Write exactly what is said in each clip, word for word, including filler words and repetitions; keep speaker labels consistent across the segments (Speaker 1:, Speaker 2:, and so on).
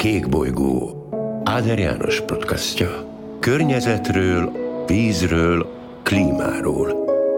Speaker 1: Kékbolygó, Áder János podcastja. Környezetről, vízről, klímáról.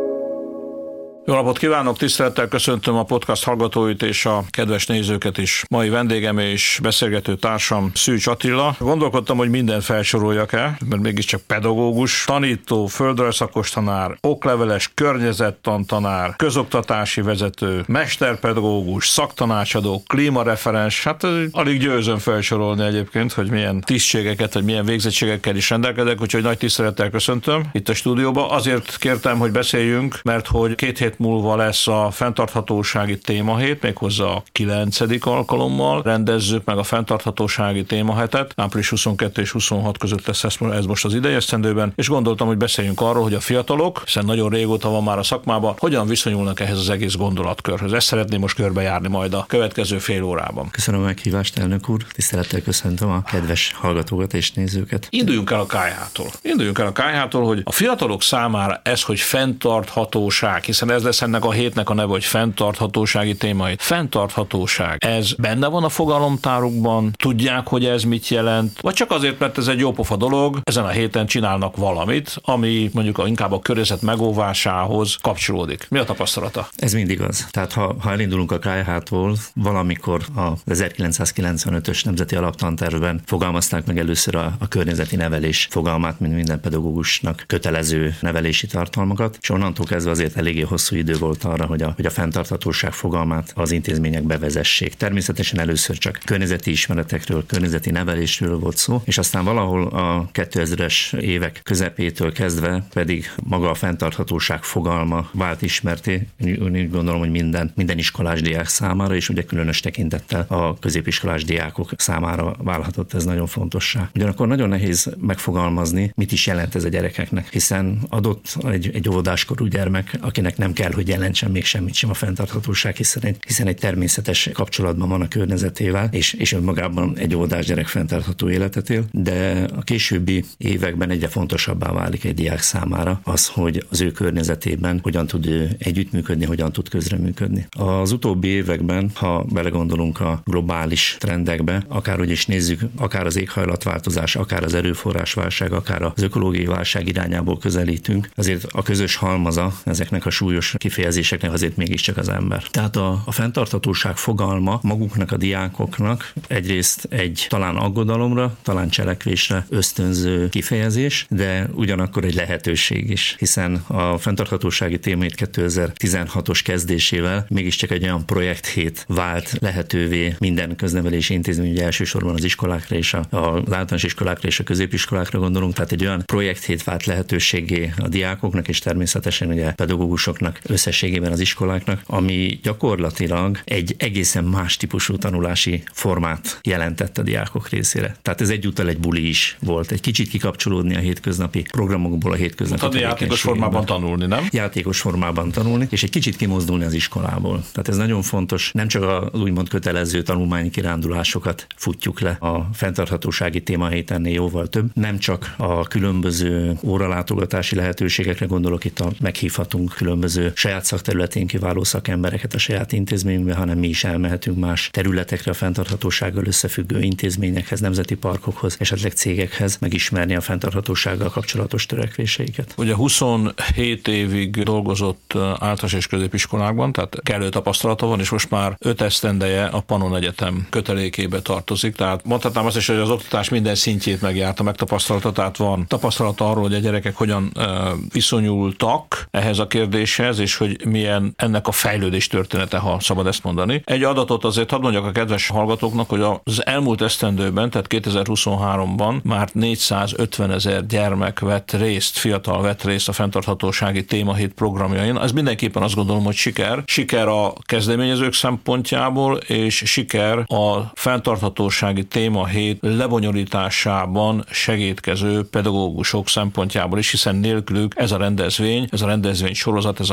Speaker 2: Jó napot kívánok, tisztelettel köszöntöm a podcast hallgatóit és a kedves nézőket is. Mai vendégem és beszélgető társam Szűcs Attila. Gondolkodtam, hogy mindent felsoroljak-e, mert mégiscsak pedagógus, tanító, földrajzszakos tanár, okleveles, környezettantanár, közoktatási vezető, mesterpedagógus, szaktanácsadó, klímareferens. Hát alig győzöm felsorolni egyébként, hogy milyen tisztségeket, vagy milyen végzettségekkel is rendelkezek, úgyhogy nagy tisztelettel köszöntöm itt a stúdióba. Azért kértem, hogy beszéljünk, mert hogy két hét múlva lesz a fenntarthatósági témahét, méghozzá a kilencedik alkalommal rendezzük meg a fenntarthatósági témahetet. április huszonkettő és huszonhat között lesz ez most az idei esztendőben, és gondoltam, hogy beszéljünk arról, hogy a fiatalok, hiszen nagyon régóta van már a szakmában, hogyan viszonyulnak ehhez az egész gondolatkörhöz. Ezt szeretném most körbejárni majd a következő fél órában.
Speaker 3: Köszönöm a meghívást, elnök úr. Tisztelettel köszöntöm a kedves hallgatókat és nézőket.
Speaker 2: Induljunk el a ká há tól. Induljunk el a ká há-tól, hogy a fiatalok számára ez, hogy fenntarthatóság, hiszen ez lesz ennek a hétnek a neve, hogy fenntarthatósági témai. Fenntarthatóság. Ez benne van a fogalomtárukban? Tudják, hogy ez mit jelent? Vagy csak azért, mert ez egy jópofa dolog, ezen a héten csinálnak valamit, ami mondjuk inkább a környezet megóvásához kapcsolódik. Mi a tapasztalata?
Speaker 3: Ez mindig az. Tehát ha, ha elindulunk a ká há-tól, valamikor az ezerkilencszázkilencvenötös nemzeti alaptantervben fogalmazták meg először a, a környezeti nevelés fogalmát, mint minden pedagógusnak kötelező nevelési tartalmakat, és onnantól kezdve azért eléggé hosszú idő volt arra, hogy a, hogy a fenntarthatóság fogalmát az intézmények bevezessék. Természetesen először csak környezeti ismeretekről, környezeti nevelésről volt szó, és aztán valahol a kétezres évek közepétől kezdve pedig maga a fenntarthatóság fogalma vált ismerté. Úgy gondolom, hogy minden, minden iskolás diák számára, és ugye különös tekintettel a középiskolás diákok számára válhatott ez nagyon fontossá. Ugyanakkor nagyon nehéz megfogalmazni, mit is jelent ez a gyerekeknek, hiszen adott egy, egy óvodáskorú gyermek, akinek nem kell, hogy jelentsen még semmit sem a fenntarthatóság, hiszen egy, hiszen egy természetes kapcsolatban van a környezetével, és, és önmagában egy óvodás gyerek fenntartható életet él, de a későbbi években egyre fontosabbá válik egy diák számára az, hogy az ő környezetében hogyan tud ő együttműködni, hogyan tud közreműködni. Az utóbbi években, ha belegondolunk a globális trendekbe, akárhogy is nézzük, akár az éghajlatváltozás, akár az erőforrásválság, akár az ökológiai válság irányából közelítünk, azért a közös halmaza ezeknek a súlyos kifejezéseknek azért mégiscsak az ember. Tehát a, a fenntarthatóság fogalma maguknak a diákoknak egyrészt egy talán aggodalomra, talán cselekvésre ösztönző kifejezés, de ugyanakkor egy lehetőség is, hiszen a fenntarthatósági témát kétezer-tizenhatos kezdésével mégiscsak egy olyan projekthét vált lehetővé minden köznevelési intézmény, ugye elsősorban az iskolákra és a, az általános iskolákra és a középiskolákra gondolunk, tehát egy olyan projekthét vált lehetőségé a diákoknak és természetesen ugye pedagógusoknak, összességében az iskoláknak, ami gyakorlatilag egy egészen más típusú tanulási formát jelentett a diákok részére. Tehát ez egyúttal egy buli is volt. Egy kicsit kikapcsolódni a hétköznapi programokból, a hétköznapi
Speaker 2: hát játékos formában tanulni, nem?
Speaker 3: Játékos formában tanulni, és egy kicsit kimozdulni az iskolából. Tehát ez nagyon fontos. Nem csak az úgymond kötelező tanulmányi kirándulásokat futjuk le a fenntarthatósági témahétennél jóval több. Nem csak a különböző óralátogatási lehetőségekre gondolok, itt a meghívhatunk különböző saját szakterületén kiváló szakembereket a saját intézményünkbe, hanem mi is elmehetünk más területekre, a fenntarthatósággal összefüggő intézményekhez, nemzeti parkokhoz, esetleg cégekhez, megismerni a fenntarthatósággal kapcsolatos törekvéseiket.
Speaker 2: Ugye huszonhét évig dolgozott általános és középiskolákban, tehát kellő tapasztalata van, és most már öt esztendeje a Pannon Egyetem kötelékébe tartozik, tehát mondhatnám azt is, hogy az oktatás minden szintjét megjárta, megtapasztalata, tehát van tapasztalata arról, hogy a gyerekek hogyan uh, viszonyultak ehhez a kérdéshez, és hogy milyen ennek a fejlődés története, ha szabad ezt mondani. Egy adatot azért hadd mondjak a kedves hallgatóknak, hogy az elmúlt esztendőben, tehát kétezer-huszonháromban már négyszázötven ezer gyermek vett részt, fiatal vett részt a fenntarthatósági témahét programjain. Ez mindenképpen azt gondolom, hogy siker. Siker a kezdeményezők szempontjából, és siker a fenntarthatósági témahét lebonyolításában segítkező pedagógusok szempontjából is, hiszen nélkülük ez a rendezvény, ez a rendezvény sorozat, ez a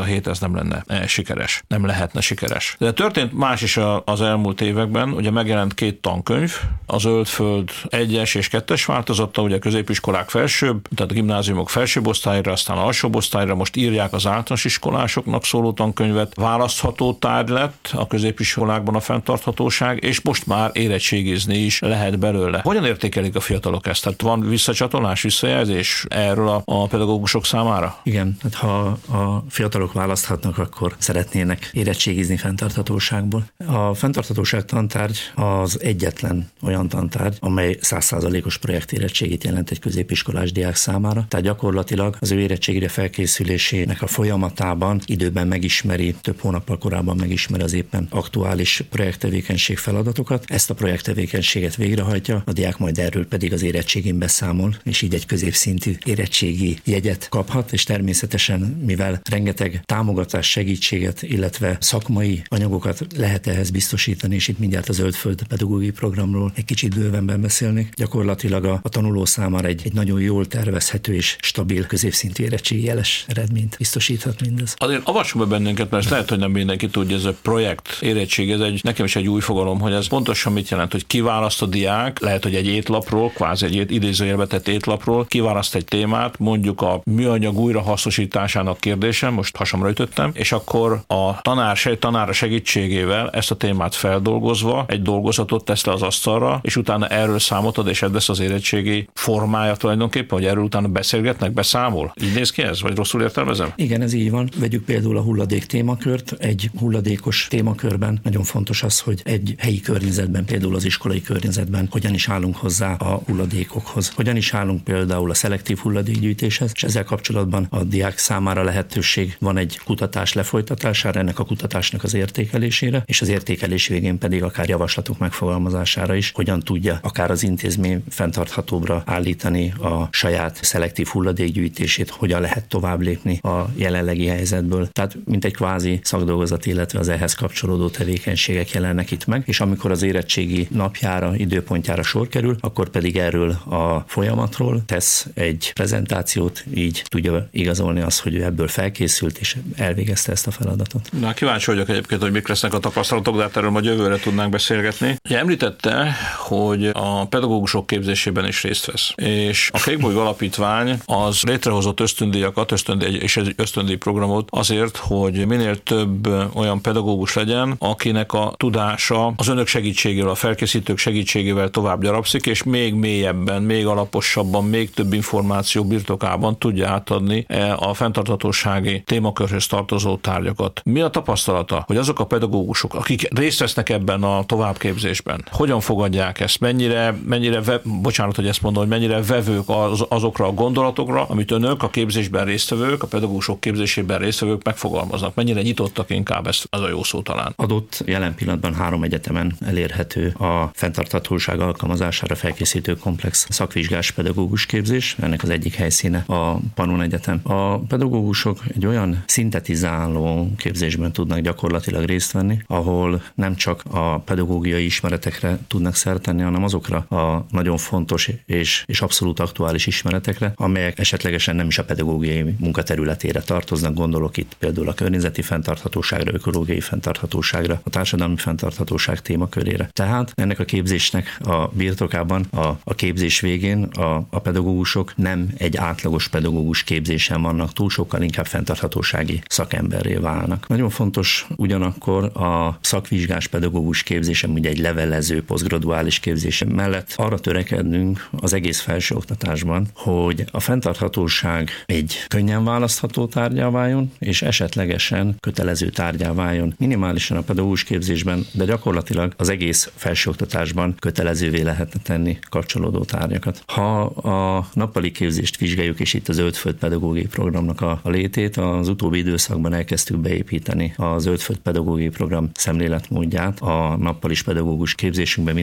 Speaker 2: hét ez nem lenne sikeres, nem lehetne sikeres. De történt más is az elmúlt években, ugye megjelent két tankönyv, a Zöldföld egyes és kettes változata, ugye a középiskolák felsőbb, tehát a gimnáziumok felsőbb osztályra, aztán alsóbb osztályra, most írják az általános iskolásoknak szóló tankönyvet, választható tárgy lett a középiskolákban a fenntarthatóság, és most már érettségizni is lehet belőle. Hogyan értékelik a fiatalok ezt? Tehát van visszacsatolás, visszajelzés erről a, a pedagógusok számára?
Speaker 3: Igen, hát ha a fiatalok választhatnak, akkor szeretnének érettségizni fenntarthatóságból. A fenntarthatóság tantárgy az egyetlen olyan tantárgy, amely száz százalékos projektérettségét jelent egy középiskolás diák számára. Tehát gyakorlatilag az ő érettségére felkészülésének a folyamatában időben megismeri, több hónappal korábban megismeri az éppen aktuális projekttevékenység feladatokat. Ezt a projekttevékenységet végrehajtja, a diák majd erről pedig az érettségén beszámol, és így egy középszintű érettségi jegyet kaphat, és természetesen, mivel rengeteg támogatás, segítséget, illetve szakmai anyagokat lehet ehhez biztosítani, és itt mindjárt a Zöldföld pedagógiai programról egy kicsit bővenben beszélnék. Gyakorlatilag a, a tanuló számára egy, egy nagyon jól tervezhető és stabil középszintű érettségi jeles eredményt biztosíthat mindez.
Speaker 2: Azért avassunk be bennünket, mert lehet, hogy nem mindenki tudja, ez a projekt érettség, ez egy, nekem is egy új fogalom, hogy ez pontosan mit jelent, hogy kiválaszt a diák, lehet, hogy egy étlapról, kvázi egy idézőjelbe tett étlapról, kiválaszt egy témát, mondjuk a műanyag újrahasznosításának kérdése, most hasamra ütöttem, és akkor a tanár, tanára segítségével ezt a témát feldolgozva egy dolgozatot tesz le az asztalra, és utána erről számot ad, és ez lesz az érettségi formája tulajdonképpen, hogy erről utána beszélgetnek, beszámol. Így néz ki ez, vagy rosszul értelmezem?
Speaker 3: Igen, ez így van. Vegyük például a hulladék témakört. Egy hulladékos témakörben nagyon fontos az, hogy egy helyi környezetben, például az iskolai környezetben hogyan is állunk hozzá a hulladékokhoz. Hogyan is állunk például a szelektív hulladékgyűjtéshez, és ezzel kapcsolatban a diák számára lehetőség van egy kutatás lefolytatására, ennek a kutatásnak az értékelésére, és az értékelés végén pedig akár javaslatok megfogalmazására is, hogyan tudja akár az intézmény fenntarthatóbbra állítani a saját szelektív hulladékgyűjtését, hogyan lehet tovább lépni a jelenlegi helyzetből. Tehát mint egy kvázi szakdolgozat, illetve az ehhez kapcsolódó tevékenységek jelennek itt meg, és amikor az érettségi napjára, időpontjára sor kerül, akkor pedig erről a folyamatról tesz egy prezentációt, így tudja igazolni azt, hogy ő ebből felkészült és elvégezte ezt a feladatot.
Speaker 2: Na, kíváncsi vagyok egyébként, hogy mik lesznek a tapasztalatok, de hát erről majd jövőre tudnánk beszélgetni. Ugye említette, hogy a pedagógusok képzésében is részt vesz, és a Kékbolygó Alapítvány az létrehozott ösztöndíjakat, ösztöndíj és egy ösztöndíj programot azért, hogy minél több olyan pedagógus legyen, akinek a tudása az önök segítségével, a felkészítők segítségével tovább gyarapszik, és még mélyebben, még alaposabban, még több információ birtokában tudja átadni a fenntarthatósági témakörhöz tartozó tárgyakat. Mi a tapasztalata, hogy azok a pedagógusok, akik részt vesznek ebben a továbbképzésben, hogyan fogadják ezt, mennyire, mennyire ve, bocsánat, hogy ezt mondom, hogy mennyire vevők az, azokra a gondolatokra, amit önök a képzésben résztvevők, a pedagógusok képzésében résztvevők megfogalmaznak, mennyire nyitottak inkább, ez az a jó szó talán.
Speaker 3: Adott jelen pillanatban három egyetemen elérhető a fenntarthatóság alkalmazására felkészítő komplex szakvizsgás pedagógus képzés, ennek az egyik helyszíne a Pannon Egyetem. A pedagógusok egy olyan szintetizáló képzésben tudnak gyakorlatilag részt venni, ahol nem csak a pedagógiai ismeretekre tudnak szert tenni, hanem azokra a nagyon fontos és, és abszolút aktuális ismeretekre, amelyek esetlegesen nem is a pedagógiai munkaterületére tartoznak, gondolok itt például a környezeti fenntarthatóságra, ökológiai fenntarthatóságra, a társadalmi fenntarthatóság témakörére. Tehát ennek a képzésnek a birtokában a, a képzés végén a, a pedagógusok nem egy átlagos pedagógus képzésen vannak túl, sokkal inkább fenntarthatósági szakemberré válnak. Nagyon fontos ugyanakkor a szakvizsgás pedagógus képzésem, ugye egy levelező, posztgraduális képzésem mellett arra törekednünk az egész felsőoktatásban, hogy a fenntarthatóság egy könnyen választható tárgyá váljon, és esetlegesen kötelező tárgyá váljon minimálisan a pedagógus képzésben, de gyakorlatilag az egész felsőoktatásban kötelezővé lehetne tenni kapcsolódó tárgyakat. Ha a nappali képzést vizsgáljuk, és itt a Zöldföld pedagógiai programnak a, a létét, az utóbbi időszakban elkezdtük beépíteni a Zöldföld pedagógiai program szemléletmódját a nappalis pedagógus képzésünkben, mind az óvók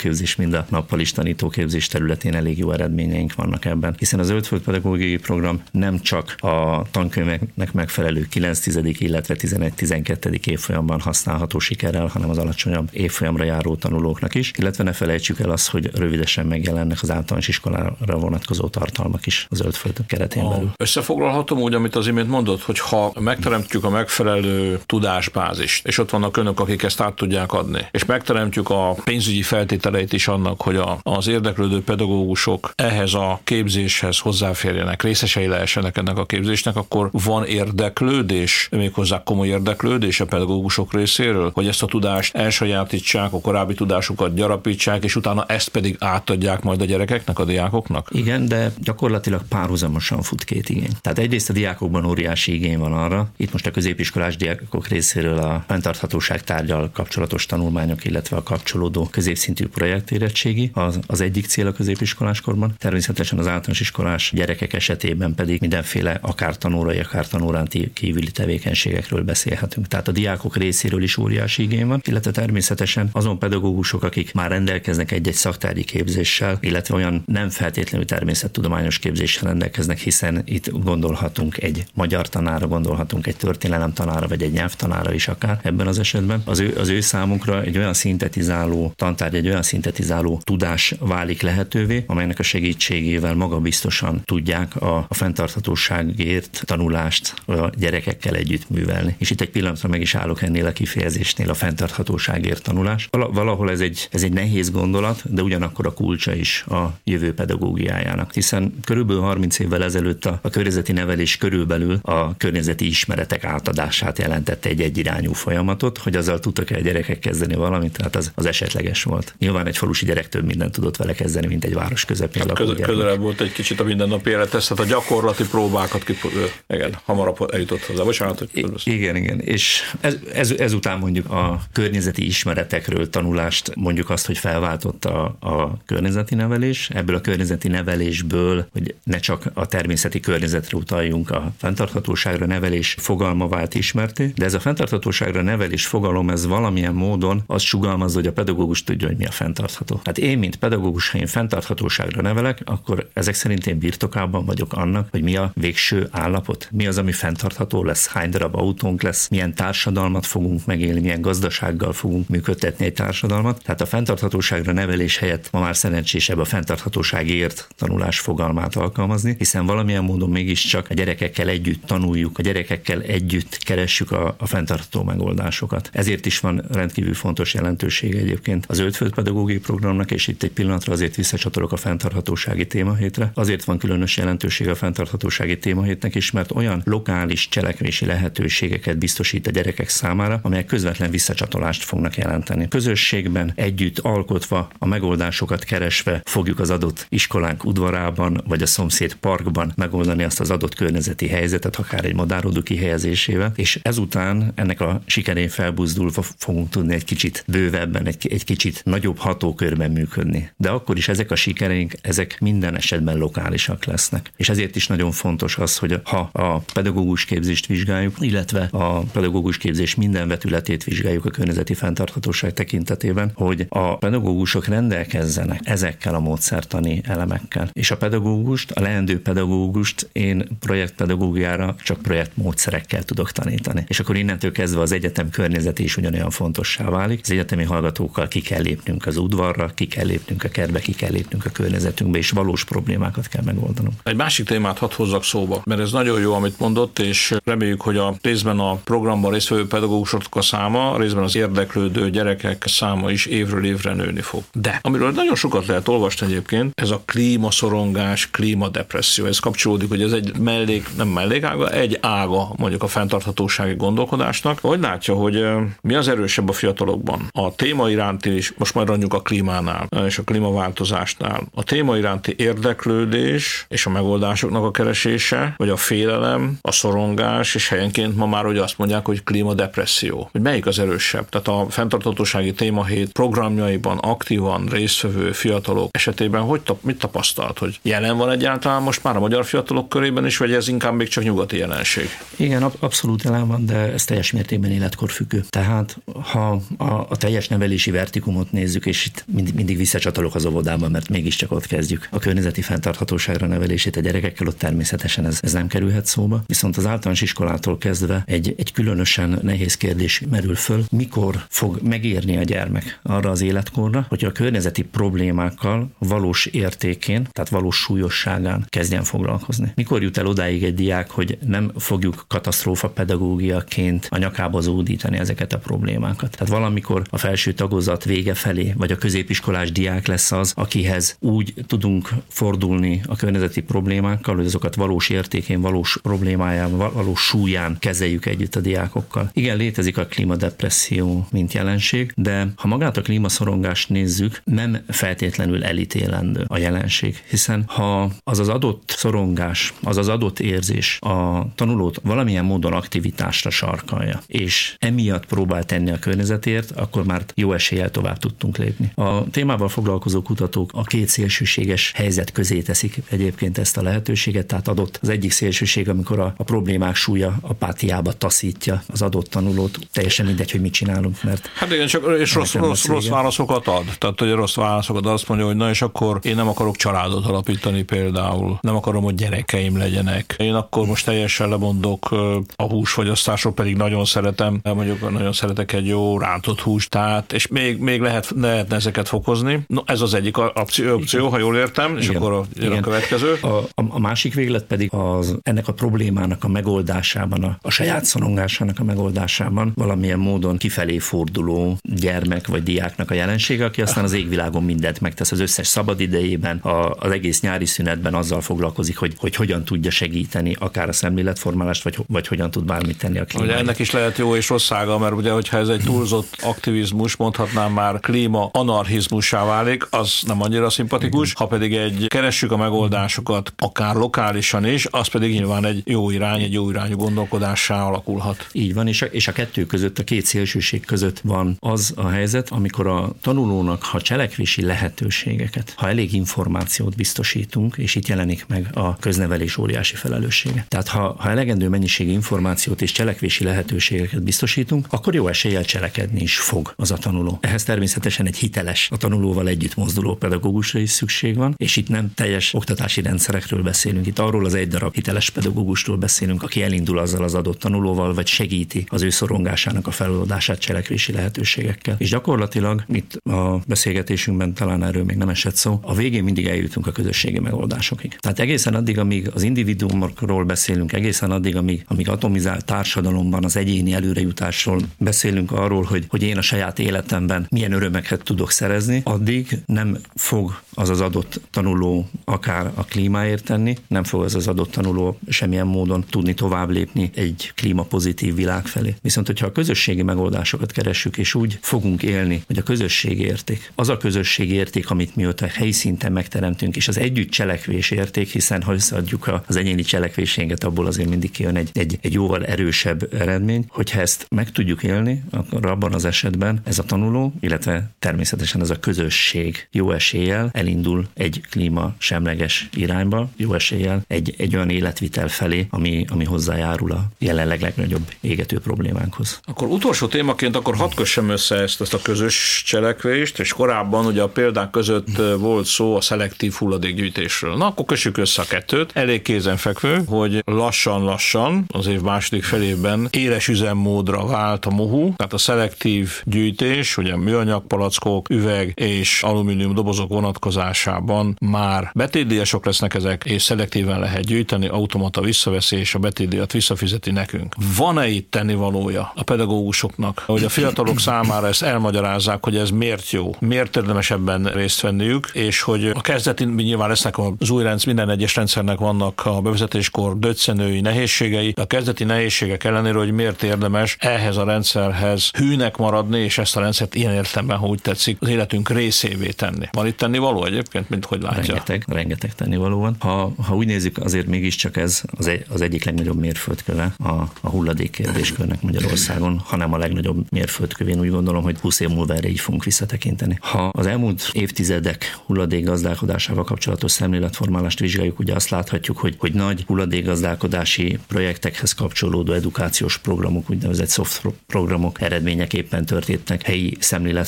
Speaker 3: tanítóképzés, mind a nappalis tanítóképzés területén elég jó eredményeink vannak ebben, hiszen a Zöldföld pedagógiai program nem csak a tankönyveknek megfelelő kilenc-tizedik illetve tizenegy-tizenkettedik évfolyamban használható sikerrel, hanem az alacsonyabb évfolyamra járó tanulóknak is, illetve ne felejtsük el azt, hogy rövidesen megjelennek az általános iskolára vonatkozó tartalmak is a Zöldföld keretén belül.
Speaker 2: Összefoglalhatom úgy, amit az imént mondott, hogy ha megteremtjük a megfelelő tudásbázist, és ott vannak önök, akik ezt át tudják adni, és megteremtjük a pénzügyi feltételeit is annak, hogy a, az érdeklődő pedagógusok ehhez a képzéshez hozzáférjenek, részesei lehessenek ennek a képzésnek, akkor van érdeklődés, méghozzá komoly érdeklődés a pedagógusok részéről, hogy ezt a tudást elsajátítsák, a korábbi tudásukat gyarapítsák, és utána ezt pedig átadják majd a gyerekeknek, a diákoknak?
Speaker 3: Igen, de gyakorlatilag párhuzamosan fut két igény. Tehát egyrészt a diákokban óriási igény van arra, itt most a középiskolás diákok részéről a fenntarthatóság tárgyal kapcsolatos tanulmányok, illetve a kapcsolódó középszintű projektérettségi az, az egyik cél a középiskolás korban. Természetesen az általános iskolás gyerekek esetében pedig mindenféle akár tanórai, akár tanórán kívüli tevékenységekről beszélhetünk. Tehát a diákok részéről is óriási igény van, illetve természetesen azon pedagógusok, akik már rendelkeznek egy-egy szaktárgyi képzéssel, illetve olyan nem feltétlenül természettudományos képzéssel rendelkeznek, hiszen itt gondolhatunk egy magyar tanára, gondolhatunk egy történelem tanára, vagy egy nyelvtanára is akár ebben az esetben. Az ő, az ő számunkra egy olyan szintetizáló tantárgy, egy olyan szintetizáló tudás válik lehetővé, amelynek a segítségével magabiztosan tudják a, a fenntarthatóságért tanulást a gyerekekkel együtt művelni. És itt egy pillanatra meg is állok ennél a kifejezésnél, a fenntarthatóságért tanulás. Valahol ez egy, ez egy nehéz gondolat, de ugyanakkor a kulcsa is a jövő pedagógiájának, hiszen körülbelül harminc évvel ezelőtt a, a környezeti nevelés körülbelül a környezeti ismeretek átadását jelentette egy egyirányú folyamatot, hogy azzal tudtak-e a gyerekek kezdeni valamit, tehát az, az esetleges volt. Nyilván egy falusi gyerek több mindent tudott vele kezdeni, mint egy város közepén lakó gyerek.
Speaker 2: Közelebb volt egy kicsit a mindennapi élethez, tehát a gyakorlati próbákat kip... igen, hamarabb eljutott hozzá. Bocsánat, hogy
Speaker 3: I- igen, igen. És ez, ez, ezután mondjuk a környezeti ismeretekről tanulást, mondjuk azt, hogy felváltotta a környezeti nevelés. Ebből a környezeti nevelésből, hogy ne csak a természeti környezetre utaljunk, a fenntarthatóságra nevelés fogalma vált ismerté, de ez a fenntarthatóságra nevelés fogalom, ez valamilyen módon azt sugalmazza, hogy a pedagógus tudja, hogy mi a fenntartható. Hát én, mint pedagógus, ha én fenntarthatóságra nevelek, akkor ezek szerint én birtokában vagyok annak, hogy mi a végső állapot, mi az, ami fenntartható lesz, hány darab autónk lesz, milyen társadalmat fogunk megélni, milyen gazdasággal fogunk működtetni egy társadalmat. Tehát a fenntarthatóságra nevelés helyett ma már szerencsésebb a fenntarthatóságért tanulás fogalmát alkalmazni, hiszen valamilyen módon mégiscsak a gyerekekkel együtt tanuljuk, a gyerekekkel együtt keressük a, a fenntartható megoldásokat. Ezért is van rendkívül fontos jelentősége egyébként az Zöldföld pedagógiai programnak, és itt egy pillanatra azért visszacsatolok a fenntarthatósági témahétre. Azért van különös jelentősége a fenntarthatósági témahétnek is, mert olyan lokális cselekvési lehetőségeket biztosít a gyerekek számára, amelyek közvetlen visszacsatolást fognak jelenteni. Közösségben együtt alkotva, a megoldásokat keresve fogjuk az adott iskolánk udvarában, vagy a szomszéd parkban megoldani azt az adott környezeti helyzetet, akár egy madárodó kihelyezésével, és ezután ennek a sikerén felbuzdulva fogunk tudni egy kicsit bővebben, egy, egy kicsit nagyobb hatókörben működni. De akkor is ezek a sikereink, ezek minden esetben lokálisak lesznek. És ezért is nagyon fontos az, hogy ha a pedagógus képzést vizsgáljuk, illetve a pedagógus képzés minden vetületét vizsgáljuk a környezeti fenntarthatóság tekintetében, hogy a pedagógusok rendelkezzenek ezekkel a módszertani elemekkel. És a pedagógust, a leendő pedagógust én projektpedagógiára csak projektmódszerekkel tudok tanítani. És akkor innentől kezdve az egyetem környezete is ugyanolyan fontossá válik. Az egyetemi hallgatókkal ki kell lépnünk az udvarra, ki kell lépnünk a kertbe, ki kell lépnünk a környezetünkbe, és valós problémákat kell megoldanunk.
Speaker 2: Egy másik témát hadd hozzak szóba, mert ez nagyon jó, amit mondott, és reméljük, hogy a részben a programban résztvevő pedagógusok a száma, részben az érdeklődő gyerekek száma is évről évre nőni fog. De amiről nagyon sokat lehet olvasni egyébként, ez a klímaszorongás, klímadepresszió. Ez kapcsolódik, hogy ez egy mellék, nem mellékága, egy ága mondjuk a fenntarthatósági gondolkodásnak. Hogy látja, hogy mi az erősebb a fiatalokban? A téma iránti is, most már maradjunk a klímánál és a klímaváltozásnál. A téma iránti érdeklődés és a megoldásoknak a keresése, vagy a félelem, a szorongás, és helyenként ma már ugye azt mondják, hogy klímadepresszió. Hogy melyik az erősebb? Tehát a fenntarthatósági témahét programjaiban aktívan résztvevő fiatalok esetében hogy mit tapasztalt? Hogy jelen van egyáltalán most már a magyar fiatalok körében is, vagy ez inkább még csak nyugati jelenség?
Speaker 3: Igen, abszolút jelen van, de ez teljes mértékben életkorfüggő. Tehát ha a, a teljes nevelési vertikumot nézzük, nézzük, és itt mindig, mindig visszacsatolok az óvodában, mert mégiscsak ott kezdjük a környezeti fenntarthatóságra nevelését a gyerekekkel, ott természetesen ez, ez nem kerülhet szóba. Viszont az általános iskolától kezdve egy, egy különösen nehéz kérdés merül föl, mikor fog megérni a gyermek arra az életkorra, hogy a környezeti problémákkal valós értékén, tehát valós súlyosságán kezdjen foglalkozni. Mikor jut el odáig egy diák, hogy nem fogjuk katasztrófa pedagógiaként a nyakába zúdítani ezeket a problémákat. Tehát valamikor a felső tagozat vége felé, vagy a középiskolás diák lesz az, akihez úgy tudunk fordulni a környezeti problémákkal, hogy azokat valós értékén, valós problémáján, valós súlyán kezeljük együtt a diákokkal. Igen, létezik a klímadepresszió, mint jelenség, de ha magát a klímaszorongást nézzük, nem feltétlenül elítélendő a jelenség, hiszen ha az az adott szorongás, az az adott érzés a tanulót valamilyen módon aktivitásra sarkalja, és emiatt próbál tenni a környezetért, akkor már jó eséllyel tovább tudtunk lépni. A témával foglalkozó kutatók a két szélsőséges helyzet közé teszik egyébként ezt a lehetőséget, tehát adott az egyik szélsőség, amikor a, a problémák súlya apátiába taszítja az adott tanulót, teljesen mindegy, hogy mit csinálunk, mert...
Speaker 2: Hát igen, csak és rossz, rossz, rossz válaszokat ad. Tehát, hogy rossz válaszokat azt mondja, hogy na és akkor én nem akarok családot alapítani például, nem akarom, hogy gyerekeim legyenek. Én akkor most teljesen lemondok a húsfogyasztásról, pedig nagyon szeretem, mondjuk nagyon szeretek egy jó rántott húst, tehát, és még, még lehet, lehetne ezeket fokozni. No, ez az egyik opció, opció ha jól értem, és igen, akkor a, a következő.
Speaker 3: A, a, a másik véglet pedig az, ennek a problémának a megoldásában, a, a saját szorongásának a megoldásában valamilyen módon kifelé forduló gyermek vagy diáknak a jelensége, aki aztán az égvilágon mindent megtesz az összes szabad idejében, a, az egész nyári szünetben azzal foglalkozik, hogy, hogy hogyan tudja segíteni akár a szemléletformálást, vagy, vagy hogyan tud bármit tenni a klímáért.
Speaker 2: Ennek is lehet jó és rossz ága, mert ugye, hogyha ez egy túlzott aktivizmus, mondhatnám már klíma anarchizmussá válik, az nem annyira szimpatikus, igen. Ha pedig egy keressük a megoldásokat, akár lokálisan is, az pedig nyilván egy jó irány, egy jó irányú gondolkodássá alakulhat.
Speaker 3: Így van, és a, és a kettő között, a két szélsőség között van az a helyzet, amikor a tanulónak, ha cselekvési lehetőségeket, ha elég információt biztosítunk, és itt jelenik meg a köznevelés óriási felelőssége. Tehát ha, ha elegendő mennyiségű információt és cselekvési lehetőségeket biztosítunk, akkor jó eséllyel cselekedni is fog az a tanuló. Ehhez természetesen egy hiteles, a tanulóval együtt mozduló pedagógusra is szükség van, és itt nem teljes oktatási rendszerekről beszélünk, itt arról az egy darab hiteles pedagógusról beszélünk, aki elindul azzal az adott tanulóval, vagy segíti az ő szorongásának a feloldását cselekvési lehetőségekkel. És gyakorlatilag itt a beszélgetésünkben talán erről még nem esett szó, a végén mindig eljutunk a közösségi megoldásokig. Tehát egészen addig, amíg az individuumokról beszélünk, egészen addig, amíg, amíg atomizált társadalomban az egyéni előrejutásról beszélünk arról, hogy, hogy én a saját életemben milyen örömeket tudok szerezni, addig nem fog az az adott tanuló akár a klímáért tenni, nem fog az az adott tanuló semmilyen módon tudni tovább lépni egy klímapozitív világ felé. Viszont, hogyha a közösségi megoldásokat keressük, és úgy fogunk élni, hogy a közösség érték, az a közösség érték, amit mi ott a helyi szinten megteremtünk, és az együtt cselekvés érték, hiszen ha összeadjuk az egyéni cselekvésénket, abból azért mindig kijön egy, egy, egy jóval erősebb eredmény, hogyha ezt meg tudjuk élni, akkor abban az esetben ez a tanuló, illetve természetesen ez a közösség jó eséllyel elindul egy klímasemleges irányba, jó eséllyel egy, egy olyan életvitel felé, ami, ami hozzájárul a jelenleg legnagyobb égető problémánkhoz.
Speaker 2: Akkor utolsó témaként akkor hadd kössem össze ezt, ezt a közös cselekvést, és korábban ugye a példák között volt szó a szelektív hulladékgyűjtésről. Na, akkor kössük össze a kettőt. Elég kézenfekvő, hogy lassan-lassan az év második felében éles üzemmódra vált a mohu, tehát a szelektív gyűjtés, ugye műanyag palackok, üveg és alumínium dobozok vonatkozásában már betétdíjasok lesznek ezek, és szelektíven lehet gyűjteni, automata visszaveszi, és a betétdíjat visszafizeti nekünk. Van-e itt tennivalója a pedagógusoknak, hogy a fiatalok számára ezt elmagyarázzák, hogy ez miért jó, miért érdemes ebben részt venniük, és hogy a kezdetén nyilván lesznek az új rendszer, minden egyes rendszernek vannak a bevezetéskor döccenői nehézségei, de a kezdeti nehézségek ellenére, hogy miért érdemes ehhez a rendszerhez hűnek maradni, és ezt a rendszert ilyen értelemben, ha úgy tetszik, az életünk részévé tenni. Van itt tennivaló egyébként, mint hogy látja?
Speaker 3: Rengeteg, rengeteg tennivaló van. Ha, ha úgy nézzük, azért mégiscsak ez az, egy, az egyik legnagyobb mérföldköve a, a hulladék kérdéskörnek Magyarországon, hanem a legnagyobb mérföldkövén úgy gondolom, hogy húsz év múlva erre így fogunk visszatekinteni. Ha az elmúlt évtizedek hulladékgazdálkodásával kapcsolatos szemléletformálást vizsgáljuk, ugye azt láthatjuk, hogy, hogy nagy hulladékgazdálkodási projektekhez kapcsolódó edukációs programok, úgynevezett soft programok eredményeképpen történtek helyi szemléletformáló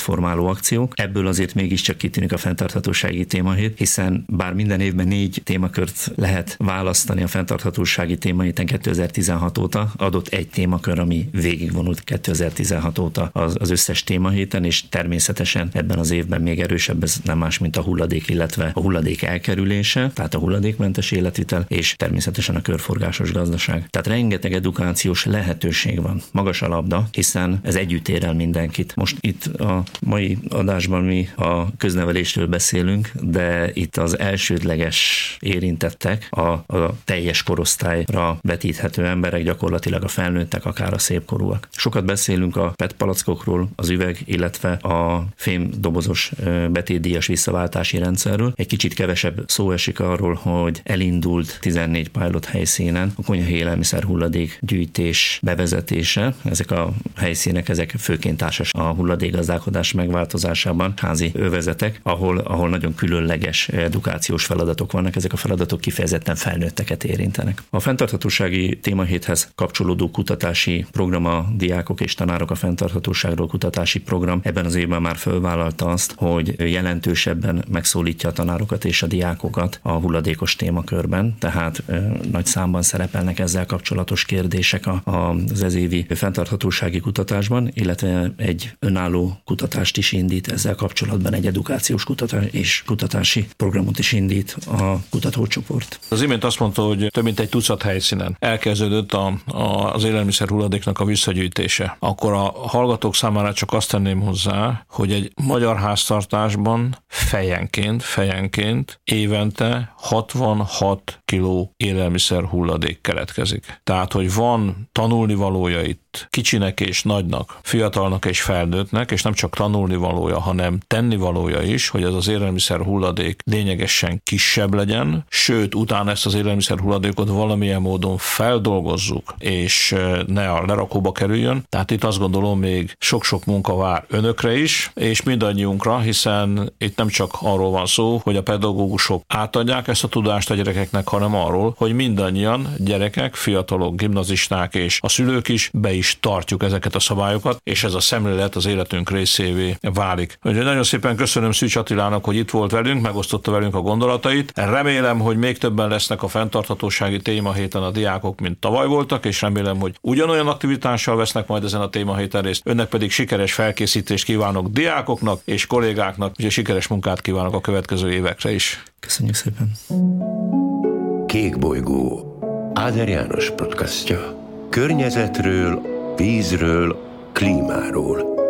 Speaker 3: záró akciók. Ebből azért mégiscsak kitűnik a fenntarthatósági témahét, hiszen bár minden évben négy témakört lehet választani a fenntarthatósági témahéten kétezer-tizenhat óta, adott egy témakör, ami végigvonult kétezer-tizenhat óta az, az összes témahéten, és természetesen ebben az évben még erősebb, ez nem más, mint a hulladék, illetve a hulladék elkerülése, tehát a hulladékmentes életvitel, és természetesen a körforgásos gazdaság. Tehát rengeteg edukációs lehetőség van. Magas a labda, hiszen ez együtt ér el mindenkit. Most itt a mai adásban mi a köznevelésről beszélünk, de itt az elsődleges érintettek a, a teljes korosztályra vetíthető emberek, gyakorlatilag a felnőttek, akár a szépkorúak. Sokat beszélünk a pé é té palackokról, az üveg, illetve a fémdobozos betétdíjas visszaváltási rendszerről. Egy kicsit kevesebb szó esik arról, hogy elindult tizennégy pilot helyszínen a konyhai élelmiszer hulladék gyűjtés bevezetése. Ezek a helyszínek, ezek főként társas a hulladékgazdálkodás megváltozásában házi övezetek, ahol, ahol nagyon különleges edukációs feladatok vannak. Ezek a feladatok kifejezetten felnőtteket érintenek. A fenntarthatósági témahéthez kapcsolódó kutatási program, a diákok és tanárok a fenntarthatóságról kutatási program ebben az évben már fölvállalta azt, hogy jelentősebben megszólítja a tanárokat és a diákokat a hulladékos témakörben, tehát ö, nagy számban szerepelnek ezzel kapcsolatos kérdések a, a, az ezévi fenntarthatósági kutatásban, illetve egy önálló kutatást is indít ezzel kapcsolatban, egy edukációs kutatás és kutatási programot is indít a kutatócsoport.
Speaker 2: Az imént azt mondta, hogy több mint egy tucat helyszínen elkezdődött a, a, az élelmiszer hulladéknak a visszagyűjtése. Akkor a hallgatók számára csak azt tenném hozzá, hogy egy magyar háztartásban fejenként, fejenként évente hatvanhat kiló élelmiszer hulladék keletkezik. Tehát, hogy van tanulnivalója itt kicsinek és nagynak, fiatalnak és felnőttnek, és nem csak tanulnivalója, hanem tennivalója is, hogy ez az élelmiszer hulladék lényegesen kisebb legyen, sőt, utána ezt az élelmiszer hulladékot valamilyen módon feldolgozzuk, és ne a lerakóba kerüljön. Tehát itt azt gondolom, még sok-sok munka vár önökre is, és mindannyiunkra, hiszen itt nem csak arról van szó, hogy a pedagógusok átadják ezt a tudást a gyerekeknek, hanem arról, hogy mindannyian, gyerekek, fiatalok, gimnazisták és a szülők is be is tartjuk ezeket a szabályokat, és ez a szemlélet az életünk részévé válik. Úgyhogy nagyon szépen köszönöm Szűcs Attilának, hogy itt volt velünk, megosztotta velünk a gondolatait. Remélem, hogy még többen lesznek a fenntarthatósági témahéten a diákok, mint tavaly voltak, és remélem, hogy ugyanolyan aktivitással vesznek majd ezen a témahéten részt. Önnek pedig sikeres felkészítést kívánok diákoknak és kollégáknak, és sikeres munkát kívánok a következő évekre is.
Speaker 3: Köszönjük szépen.
Speaker 1: Kék bolygó. Áder János podcastja. Környezetről, vízről, klímáról.